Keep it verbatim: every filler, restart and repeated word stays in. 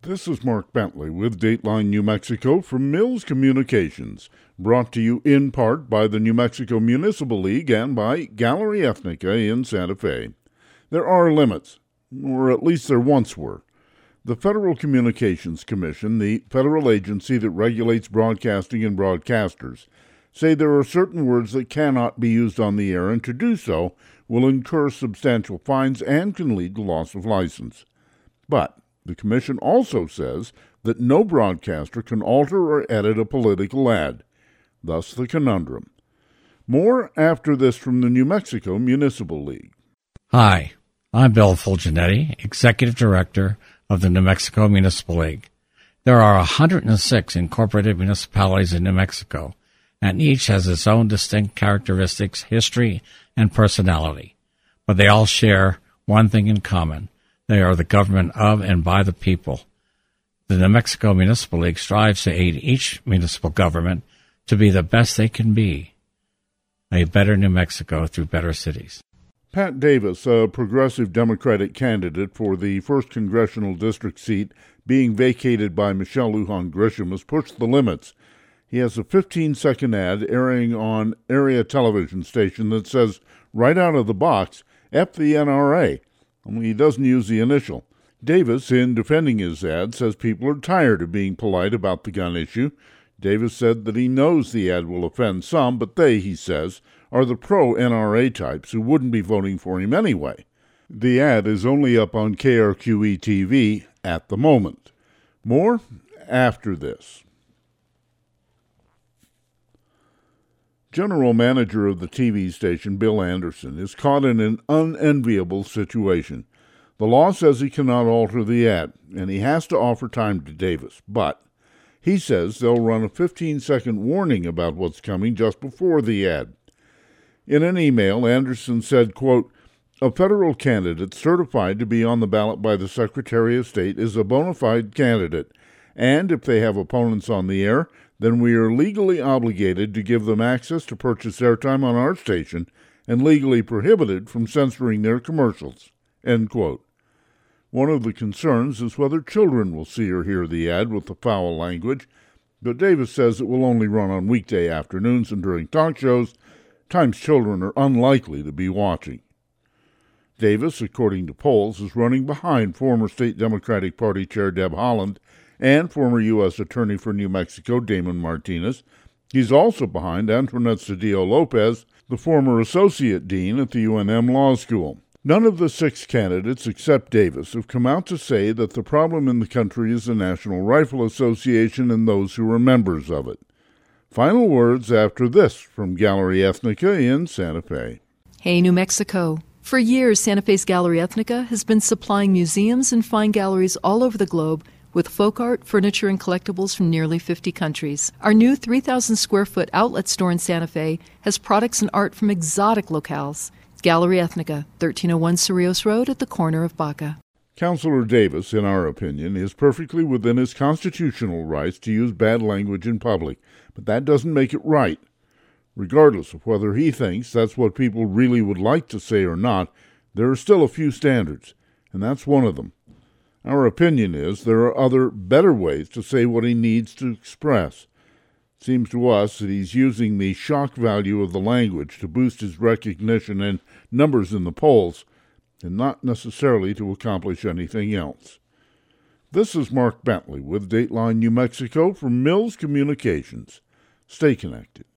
This is Mark Bentley with Dateline New Mexico from Mills Communications, brought to you in part by the New Mexico Municipal League and by Gallery Ethnica in Santa Fe. There are limits, or at least there once were. The Federal Communications Commission, the federal agency that regulates broadcasting and broadcasters, say there are certain words that cannot be used on the air, and to do so will incur substantial fines and can lead to loss of license. But the Commission also says that no broadcaster can alter or edit a political ad, thus the conundrum. More after this from the New Mexico Municipal League. Hi, I'm Bill Fulgenetti, Executive Director of the New Mexico Municipal League. There are one hundred six incorporated municipalities in New Mexico, and each has its own distinct characteristics, history, and personality. But they all share one thing in common. They are the government of and by the people. The New Mexico Municipal League strives to aid each municipal government to be the best they can be. A better New Mexico through better cities. Pat Davis, a progressive Democratic candidate for the first congressional district seat being vacated by Michelle Lujan Grisham, has pushed the limits. He has a fifteen-second ad airing on area television station that says, right out of the box, F the N R A. Only he doesn't use the initial. Davis, in defending his ad, says people are tired of being polite about the gun issue. Davis said that he knows the ad will offend some, but they, he says, are the pro-N R A types who wouldn't be voting for him anyway. The ad is only up on K R Q E T V at the moment. More after this. General manager of the T V station, Bill Anderson, is caught in an unenviable situation. The law says he cannot alter the ad, and he has to offer time to Davis, but he says they'll run a fifteen-second warning about what's coming just before the ad. In an email, Anderson said, quote, "A federal candidate certified to be on the ballot by the Secretary of State is a bona fide candidate, and if they have opponents on the air, then we are legally obligated to give them access to purchase airtime on our station and legally prohibited from censoring their commercials." End quote. One of the concerns is whether children will see or hear the ad with the foul language, but Davis says it will only run on weekday afternoons and during talk shows, times children are unlikely to be watching. Davis, according to polls, is running behind former State Democratic Party Chair Deb Haaland and former U S Attorney for New Mexico, Damon Martinez. He's also behind Antoinette Cedillo-Lopez, the former Associate Dean at the U N M Law School. None of the six candidates, except Davis, have come out to say that the problem in the country is the National Rifle Association and those who are members of it. Final words after this from Gallery Ethnica in Santa Fe. Hey, New Mexico. For years, Santa Fe's Gallery Ethnica has been supplying museums and fine galleries all over the globe with folk art, furniture, and collectibles from nearly fifty countries. Our new three thousand square foot outlet store in Santa Fe has products and art from exotic locales. Gallery Ethnica, thirteen oh one Cerrillos Road at the corner of Baca. Councilor Davis, in our opinion, is perfectly within his constitutional rights to use bad language in public, but that doesn't make it right. Regardless of whether he thinks that's what people really would like to say or not, there are still a few standards, and that's one of them. Our opinion is there are other, better ways to say what he needs to express. It seems to us that he's using the shock value of the language to boost his recognition and numbers in the polls, and not necessarily to accomplish anything else. This is Mark Bentley with Dateline New Mexico from Mills Communications. Stay connected.